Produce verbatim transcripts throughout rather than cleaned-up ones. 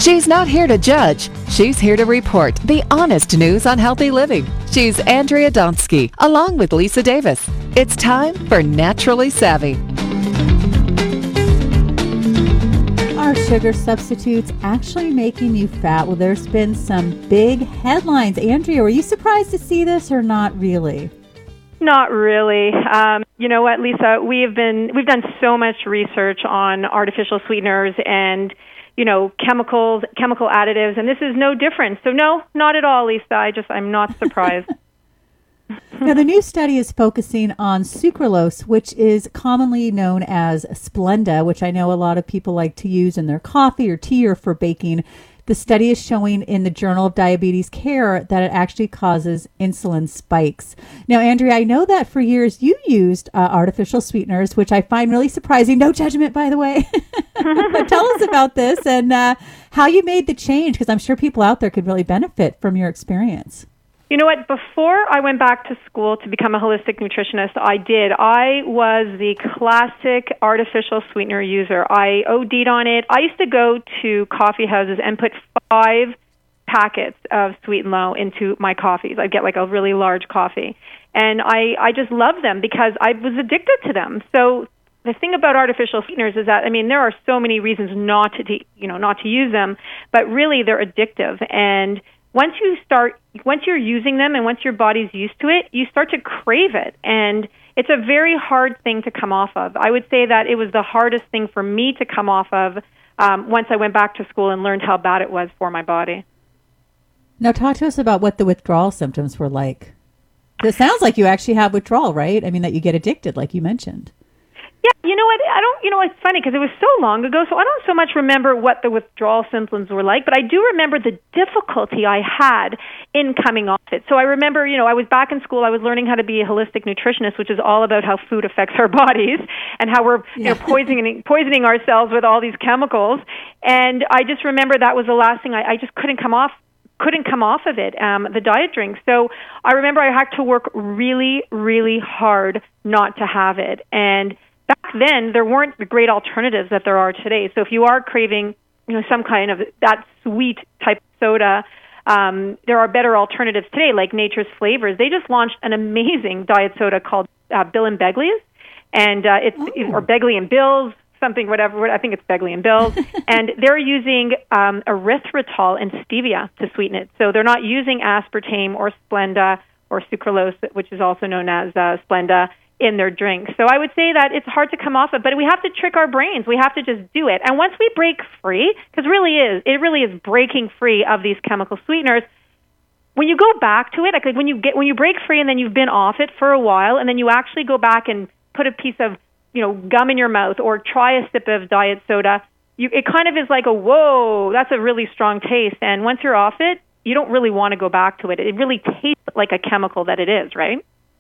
She's not here to judge. She's here to report the honest news on healthy living. She's Andrea Donsky, along with Lisa Davis. It's time for Naturally Savvy. Are sugar substitutes actually making you fat? Well, there's been some big headlines. Andrea, were you surprised to see this or not really? Not really. Um, you know what, Lisa? We have been we've done so much research on artificial sweeteners and you know chemicals, chemical additives, and this is no different. So no, not at all, Lisa. I just I'm not surprised. Now, the new study is focusing on sucralose, which is commonly known as Splenda, which I know a lot of people like to use in their coffee or tea or for baking. The study is showing in the Journal of Diabetes Care that it actually causes insulin spikes. Now, Andrea, I know that for years you used uh, artificial sweeteners, which I find really surprising. No judgment, by the way. But tell us about this and uh, how you made the change, because I'm sure people out there could really benefit from your experience. You know what? Before I went back to school to become a holistic nutritionist, I did. I was the classic artificial sweetener user. I OD'd on it. I used to go to coffee houses and put five packets of Sweet and Low into my coffees. I'd get like a really large coffee. And I, I just loved them because I was addicted to them. So the thing about artificial sweeteners is that, I mean, there are so many reasons not to, you know, not to use them, but really they're addictive. And Once you start, once you're using them and once your body's used to it, you start to crave it. And it's a very hard thing to come off of. I would say that it was the hardest thing for me to come off of um, once I went back to school and learned how bad it was for my body. Now, talk to us about what the withdrawal symptoms were like. It sounds like you actually have withdrawal, right? I mean, that you get addicted, like you mentioned. Yeah, you know what? I don't. You know, it's funny because it was so long ago, so I don't so much remember what the withdrawal symptoms were like, but I do remember the difficulty I had in coming off it. So I remember, you know, I was back in school. I was learning how to be a holistic nutritionist, which is all about how food affects our bodies and how we're yeah. you know poisoning poisoning ourselves with all these chemicals. And I just remember that was the last thing. I, I just couldn't come off. couldn't come off of it, um, the diet drink. So I remember I had to work really, really hard not to have it. And back then, there weren't the great alternatives that there are today. So if you are craving, you know, some kind of that sweet type of soda, um, there are better alternatives today, like Nature's Flavors. They just launched an amazing diet soda called uh, Bill and Begley's, and uh, it's oh. or Begley and Bill's, something, whatever. I think it's Begley and Bill's, and they're using um, erythritol and stevia to sweeten it. So they're not using aspartame or Splenda or sucralose, which is also known as uh, Splenda, in their drinks. So I would say that it's hard to come off of, but we have to trick our brains. We have to just do it. And once we break free, because really is, it really is breaking free of these chemical sweeteners, when you go back to it, like when you get when you break free and then you've been off it for a while, and then you actually go back and put a piece of, you know, gum in your mouth or try a sip of diet soda, you, it kind of is like a, whoa, that's a really strong taste. And once you're off it, you don't really want to go back to it. It really tastes like a chemical that it is, right?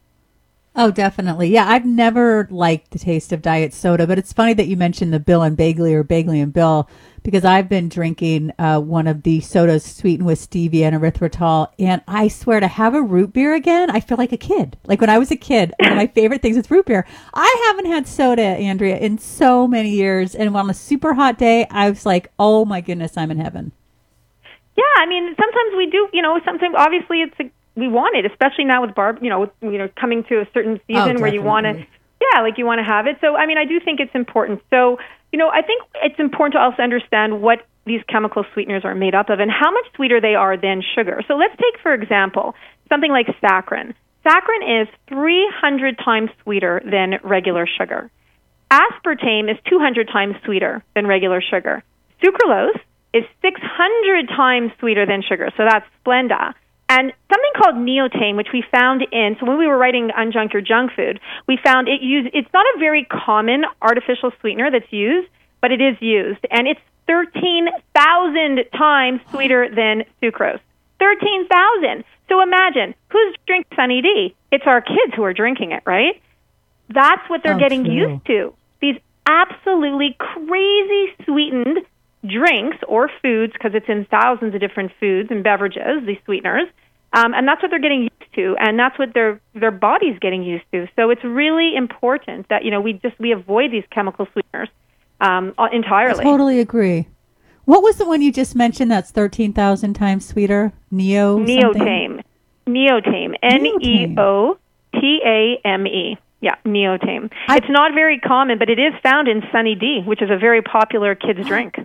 Oh, definitely. Yeah, I've never liked the taste of diet soda, but it's funny that you mentioned the Bill and Begley or Begley and Bill, because I've been drinking uh, one of the sodas sweetened with stevia and erythritol, and I swear to have a root beer again, I feel like a kid. Like when I was a kid, one of my favorite things was root beer. I haven't had soda, Andrea, in so many years, and on a super hot day, I was like, oh my goodness, I'm in heaven. Yeah, I mean, sometimes we do, you know, sometimes obviously it's a we want it, especially now with barb, you know, with, you know, coming to a certain season oh, where you want to, yeah, like you want to have it. So, I mean, I do think it's important. So, you know, I think it's important to also understand what these chemical sweeteners are made up of and how much sweeter they are than sugar. So let's take, for example, something like saccharin. Saccharin is three hundred times sweeter than regular sugar. Aspartame is two hundred times sweeter than regular sugar. Sucralose is six hundred times sweeter than sugar. So that's Splenda. And something called neotame, which we found in, so when we were writing Unjunk Your Junk Food, we found it used, it's not a very common artificial sweetener that's used, but it is used. And it's thirteen thousand times sweeter than sucrose. thirteen thousand. So imagine, who's drinking Sunny D? It's our kids who are drinking it, right? That's what they're oh, getting true. used to. These absolutely crazy sweetened drinks or foods, because it's in thousands of different foods and beverages, these sweeteners, um, and that's what they're getting used to, and that's what their their body's getting used to. So it's really important that, you know, we just we avoid these chemical sweeteners um, entirely. I totally agree. What was the one you just mentioned that's thirteen thousand times sweeter? Neo Neotame. Neotame. N E O T A M E. Yeah, Neotame. I, it's not very common, but it is found in Sunny D, which is a very popular kids' drink.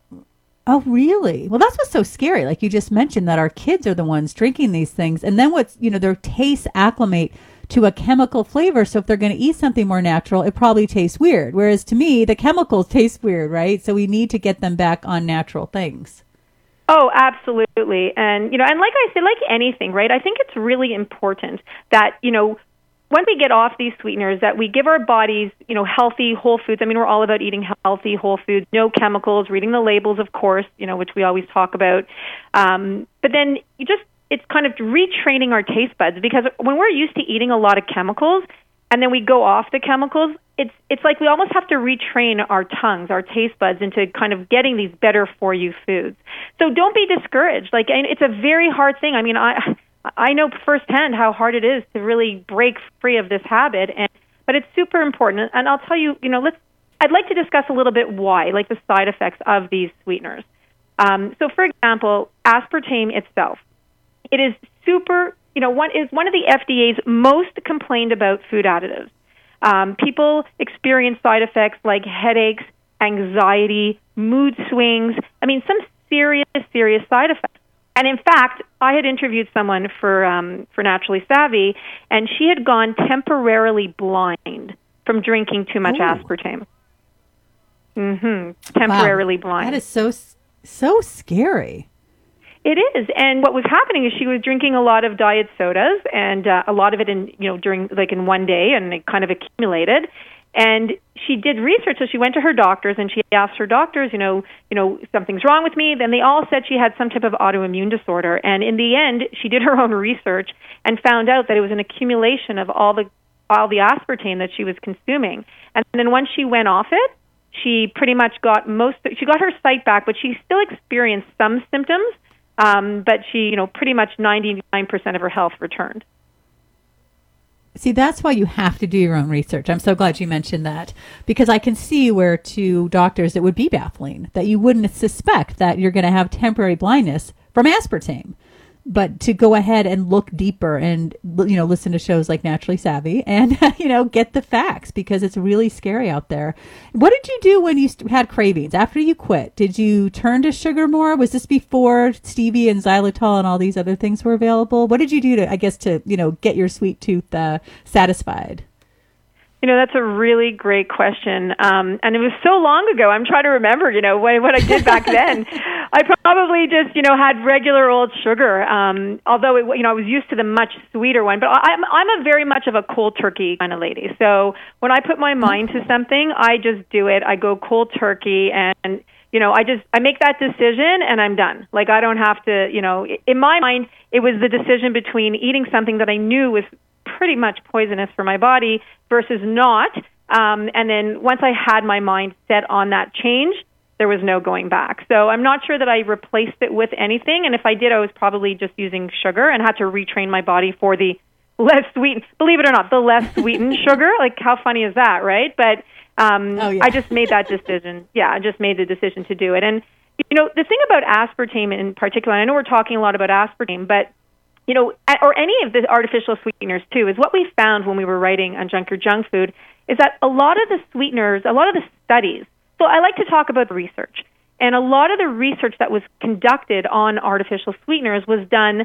Oh, really? Well, that's what's so scary. Like you just mentioned, that our kids are the ones drinking these things. And then what's, you know, their tastes acclimate to a chemical flavor. So if they're going to eat something more natural, it probably tastes weird. Whereas to me, the chemicals taste weird, right? So we need to get them back on natural things. Oh, absolutely. And, you know, and like I said, like anything, right? I think it's really important that, you know, when we get off these sweeteners, that we give our bodies, you know, healthy, whole foods. I mean, we're all about eating healthy, whole foods, no chemicals, reading the labels, of course, you know, which we always talk about. Um, but then you just, it's kind of retraining our taste buds, because when we're used to eating a lot of chemicals and then we go off the chemicals, it's it's like we almost have to retrain our tongues, our taste buds, into kind of getting these better for you foods. So don't be discouraged. Like, and it's a very hard thing. I mean, I I know firsthand how hard it is to really break free of this habit, and but it's super important. And I'll tell you, you know, let's. I'd like to discuss a little bit why, like the side effects of these sweeteners. Um, so, for example, aspartame itself, it is super. You know, one is one of the F D A's most complained about food additives. Um, people experience side effects like headaches, anxiety, mood swings. I mean, some serious, serious side effects. And in fact, I had interviewed someone for um, for Naturally Savvy, and she had gone temporarily blind from drinking too much Ooh. aspartame. Mm-hmm. Temporarily wow. blind. That is so so scary. It is, and what was happening is she was drinking a lot of diet sodas, and uh, a lot of it in you know during like in one day, and it kind of accumulated. And she did research, so she went to her doctors, and she asked her doctors, you know, you know, something's wrong with me. Then they all said she had some type of autoimmune disorder. And in the end, she did her own research and found out that it was an accumulation of all the all the aspartame that she was consuming. And then once she went off it, she pretty much got most. She got her sight back, but she still experienced some symptoms. Um, but she, you know, pretty much ninety-nine percent of her health returned. See, that's why you have to do your own research. I'm so glad you mentioned that, because I can see where to doctors it would be baffling that you wouldn't suspect that you're going to have temporary blindness from aspartame. But to go ahead and look deeper and, you know, listen to shows like Naturally Savvy and, you know, get the facts, because it's really scary out there. What did you do when you had cravings after you quit? Did you turn to sugar more? Was this before stevia and xylitol and all these other things were available? What did you do to, I guess, to, you know, get your sweet tooth uh, satisfied? You know, that's a really great question. Um, and it was so long ago. I'm trying to remember, you know, what, what I did back then. I probably just, you know, had regular old sugar, um, although, it, you know, I was used to the much sweeter one. But I'm, I'm a very much of a cold turkey kind of lady. So when I put my mind to something, I just do it. I go cold turkey, and, you know, I just, I make that decision and I'm done. Like, I don't have to, you know, in my mind, it was the decision between eating something that I knew was pretty much poisonous for my body versus not. Um, and then once I had my mind set on that change, there was no going back. So I'm not sure that I replaced it with anything. And if I did, I was probably just using sugar and had to retrain my body for the less sweet, believe it or not, the less sweetened sugar. Like, how funny is that, right? But um, oh, yeah. I just made that decision. Yeah, I just made the decision to do it. And, you know, the thing about aspartame in particular, I know we're talking a lot about aspartame, but you know, or any of the artificial sweeteners too, is what we found when we were writing on Junk Your Junk Food is that a lot of the sweeteners, a lot of the studies, so I like to talk about the research, and a lot of the research that was conducted on artificial sweeteners was done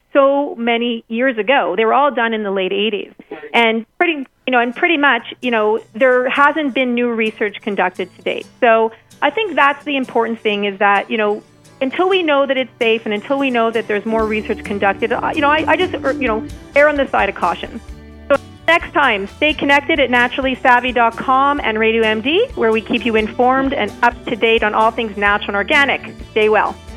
so many years ago. They were all done in the late eighties. And pretty, you know, and pretty much, you know, there hasn't been new research conducted to date. So I think that's the important thing, is that, you know, until we know that it's safe and until we know that there's more research conducted, you know, I, I just, you know, err on the side of caution. So next time, stay connected at naturally savvy dot com and Radio M D, where we keep you informed and up to date on all things natural and organic. Stay well.